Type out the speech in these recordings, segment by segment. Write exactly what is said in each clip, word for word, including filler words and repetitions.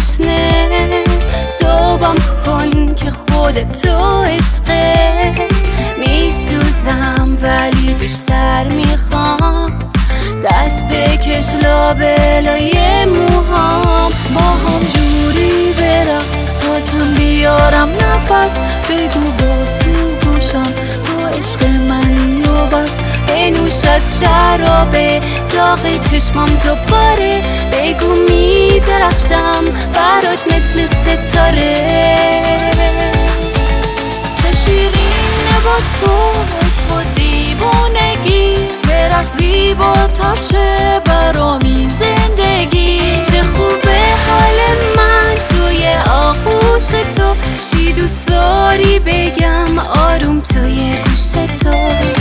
تشنه صبحم کن که خودتو عشقه. میسوزم ولی بیشتر میخوام دست بکش لابلای موهام. با هم جوری برقص تا کم بیارم نفس. بگو باز تو گوشم تو عشق منی و بس. بنوش از شرابه داغ چشمام دوباره. بگو میدرخشم برات مثل ستاره. چه شیرینه با تو عشق و دیوونگی. برقص زیباتر شه برام این زندگی. چه خوبه حال من توی آغوش تو. چی دوست داری بگم آروم توی گوش تو.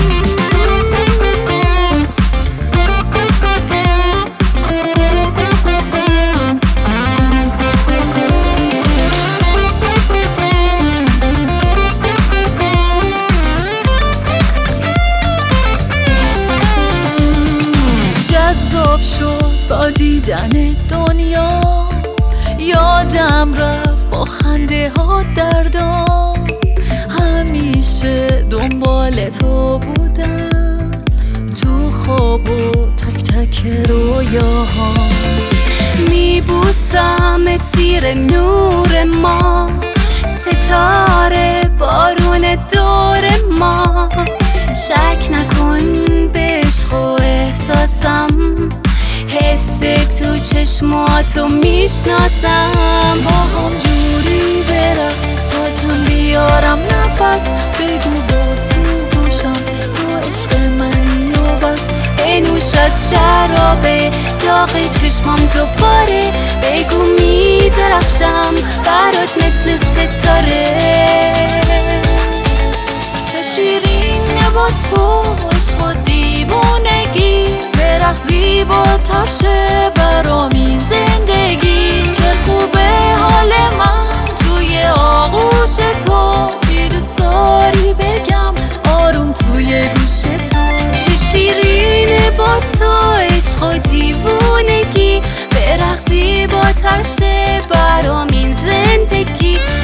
جذاب شد با دیدن دنیا. یادم رفت با خنده ها دردام. همیشه دنبال تو بودم تو خواب و تک تک رویاها. میبوسم زیر نور ما ستاره بارون دور ما. شک نکن به عشق و احساسم. حس تو چشماتو میشناسم. با هم جوری برقص تا کم بیارم نفس. بگو باز تو گوشم تو عشق منی و بس. بنوش از شرابه داغ چشمام دوباره. بگو میدرخشم برات مثل ستاره. چه شیرینه با تو عشق و دیوونگی. برقص زیباتر شه برام این زندگی. چه خوبه حال من توی آغوش تو. چی دوست داری بگم آروم توی گوش تو. چه شیرینه با تو عشق و دیوونگی. برقص زیباتر شه برام این زندگی.